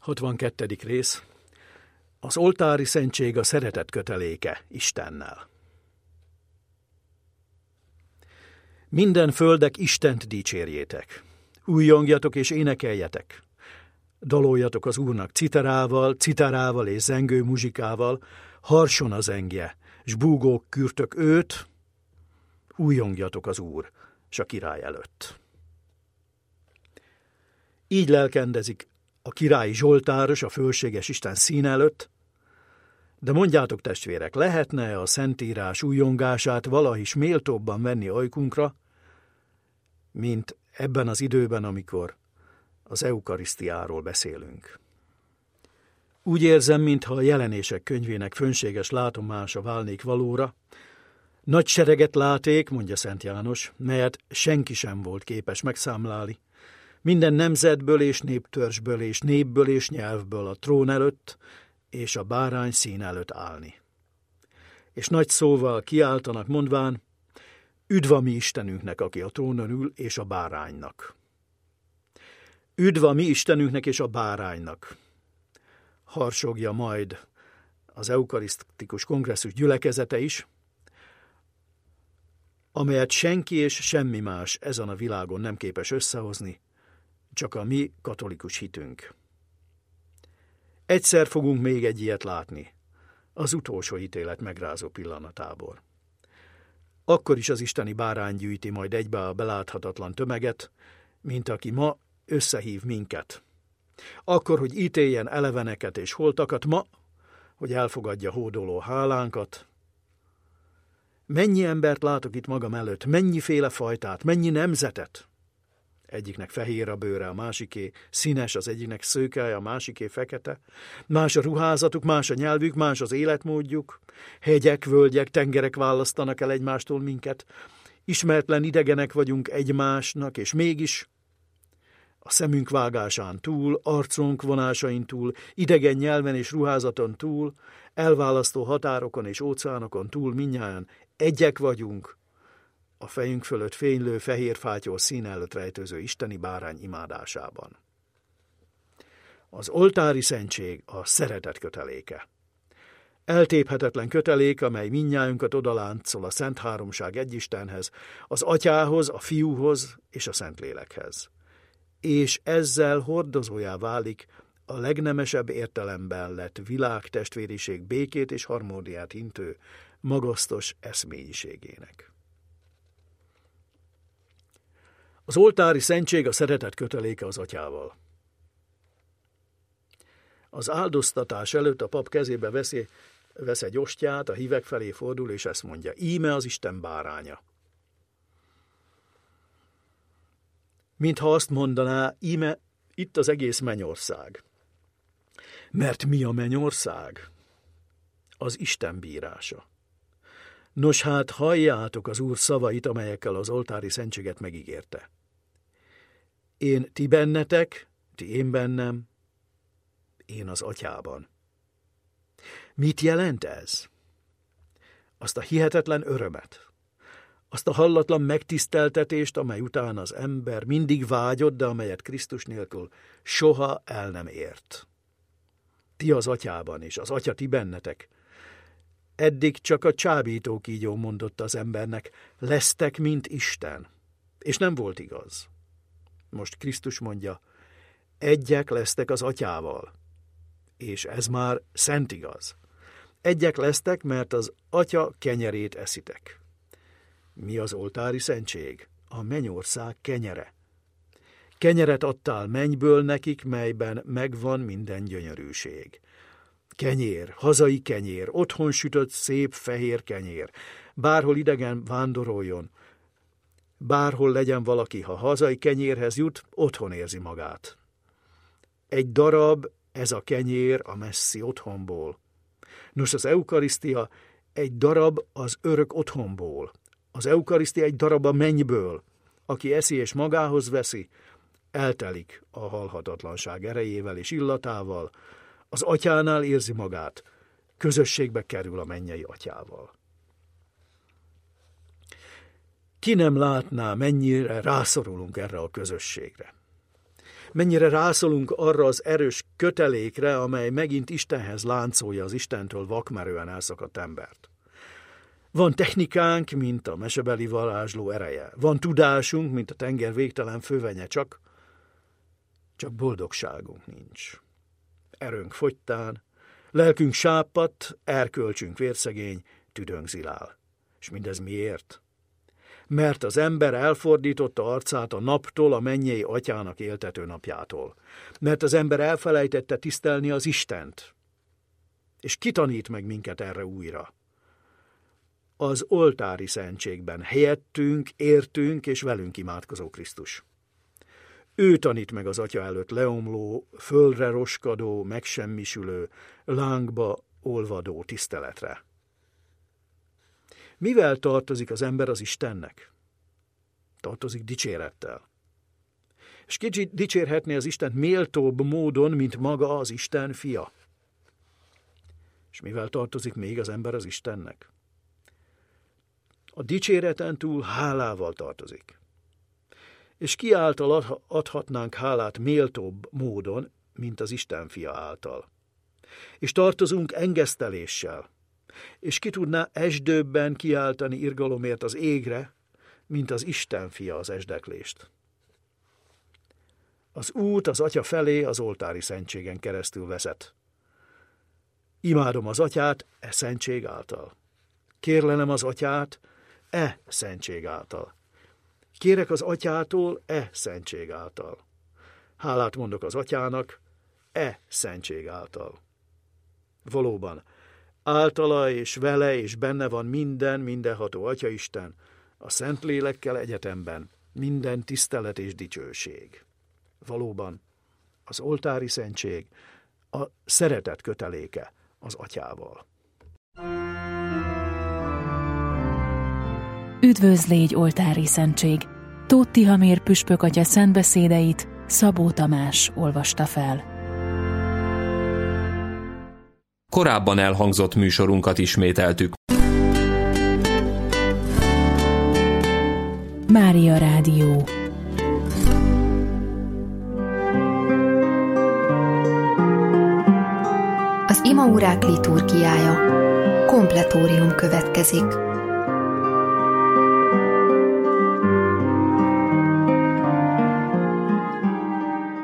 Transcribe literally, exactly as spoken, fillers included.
hatvankettedik rész. Az oltári szentség a szeretet köteléke Istennel. Minden földek Istent dicsérjétek. Újjongjatok és énekeljetek. Daloljatok az Úrnak citerával, citerával és zengő muzsikával, harson a zengje, s búgók kürtök őt, újjongjatok az Úr, s a király előtt. Így lelkendezik a királyi zsoltáros a fölséges Isten szín előtt, de mondjátok, testvérek, lehetne a Szentírás újjongását valahis méltóbban venni ajkunkra, mint ebben az időben, amikor az eukarisztiáról beszélünk. Úgy érzem, mintha a Jelenések könyvének fönséges látomása válnék valóra. Nagy sereget láték, mondja Szent János, melyet senki sem volt képes megszámlálni. Minden nemzetből és néptörzsből és népből és nyelvből a trón előtt és a bárány szín előtt állni. És nagy szóval kiáltanak, mondván, üdv a mi Istenünknek, aki a trónon ül, és a báránynak. Üdv a mi Istenünknek és a báránynak. Harsogja majd az eukarisztikus kongresszus gyülekezete is, amelyet senki és semmi más ezen a világon nem képes összehozni, csak a mi katolikus hitünk. Egyszer fogunk még egy ilyet látni, az utolsó ítélet megrázó pillanatából. Akkor is az isteni bárány gyűjti majd egybe a beláthatatlan tömeget, mint aki ma összehív minket. Akkor, hogy ítéljen eleveneket és holtakat, ma, hogy elfogadja hódoló hálánkat. Mennyi embert látok itt magam előtt, mennyiféle fajtát, mennyi nemzetet. Egyiknek fehér a bőre, a másiké színes, az egyiknek szőke, a másiké fekete. Más a ruházatuk, más a nyelvük, más az életmódjuk. Hegyek, völgyek, tengerek választanak el egymástól minket. Ismeretlen idegenek vagyunk egymásnak, és mégis a szemünk vágásán túl, arcunk vonásain túl, idegen nyelven és ruházaton túl, elválasztó határokon és óceánokon túl mindnyájan egyek vagyunk, a fejünk fölött fénylő fehér fátyol szín előtt rejtőző isteni bárány imádásában. Az oltári szentség a szeretet köteléke. Eltéphetetlen kötelék, amely mindnyájunkat odaláncol a Szent Háromság egyistenhez, az Atyához, a Fiúhoz és a Szentlélekhez. És ezzel hordozójá válik a legnemesebb értelemben lett világtestvériség békét és harmóniát hintő magasztos eszményiségének. Az oltári szentség a szeretet köteléke az Atyával. Az áldoztatás előtt a pap kezébe veszi, vesz egy ostját, a hívek felé fordul, és ezt mondja, íme az Isten báránya. Mintha azt mondaná, íme itt az egész mennyország. Mert mi a mennyország? Az Isten bírása. Nos hát, halljátok az Úr szavait, amelyekkel az oltári szentséget megígérte. Én ti bennetek, ti én bennem, én az Atyában. Mit jelent ez? Azt a hihetetlen örömet, azt a hallatlan megtiszteltetést, amely után az ember mindig vágyott, de amelyet Krisztus nélkül soha el nem ért. Ti az Atyában, és az Atya ti bennetek. Eddig csak a csábító kígyó mondott az embernek, lesztek, mint Isten. És nem volt igaz. Most Krisztus mondja, egyek lesztek az Atyával. És ez már szent igaz. Egyek lesztek, mert az Atya kenyerét eszitek. Mi az oltári szentség? A mennyország kenyere. Kenyeret adtál mennyből nekik, melyben megvan minden gyönyörűség. Kenyér, hazai kenyér, otthon sütött szép fehér kenyér. Bárhol idegen vándoroljon, bárhol legyen valaki, ha hazai kenyérhez jut, otthon érzi magát. Egy darab, ez a kenyér a messzi otthonból. Nos, az eukarisztia egy darab az örök otthonból. Az eukarisztia egy darab a mennyből. Aki eszi és magához veszi, eltelik a halhatatlanság erejével és illatával, az Atyánál érzi magát, közösségbe kerül a mennyei Atyával. Ki nem látná, mennyire rászorulunk erre a közösségre. Mennyire rászolunk arra az erős kötelékre, amely megint Istenhez láncolja az Istentől vakmerően elszakadt embert. Van technikánk, mint a mesebeli varázsló ereje. Van tudásunk, mint a tenger végtelen fővenye, csak, csak boldogságunk nincs. Erőnk fogytán, lelkünk sápadt, erkölcsünk vérszegény, tüdőnk zilál. És mindez miért? Mert az ember elfordította arcát a naptól, a mennyei atyának éltető napjától. Mert az ember elfelejtette tisztelni az Istent. És ki tanít meg minket erre újra? Az oltári szentségben helyettünk, értünk és velünk imádkozó Krisztus. Ő tanít meg az atya előtt leomló, földre roskadó, megsemmisülő, lángba olvadó tiszteletre. Mivel tartozik az ember az Istennek? Tartozik dicsérettel. És ki dicsérhetné az Istent méltóbb módon, mint maga az Isten fia? És mivel tartozik még az ember az Istennek? A dicséreten túl hálával tartozik. És ki által adhatnánk hálát méltóbb módon, mint az Isten fia által? És tartozunk engeszteléssel. És ki tudná esdőbben kiáltani irgalomért az égre, mint az Isten fia az esdeklést. Az út az atya felé az oltári szentségen keresztül vezet. Imádom az atyát e szentség által. Kérlelem az atyát e szentség által. Kérek az atyától e szentség által. Hálát mondok az atyának e szentség által. Valóban, általa és vele és benne van minden, mindenható Atyaisten, a Szentlélekkel egyetemben, minden tisztelet és dicsőség. Valóban, az oltári szentség a szeretet köteléke az atyával. Üdvözlégy oltári szentség! Tóth Tihamér püspök atya szentbeszédeit Szabó Tamás olvasta fel. Korábban elhangzott műsorunkat ismételtük. Mária Rádió. Az imaórák liturgiája. Kompletórium következik.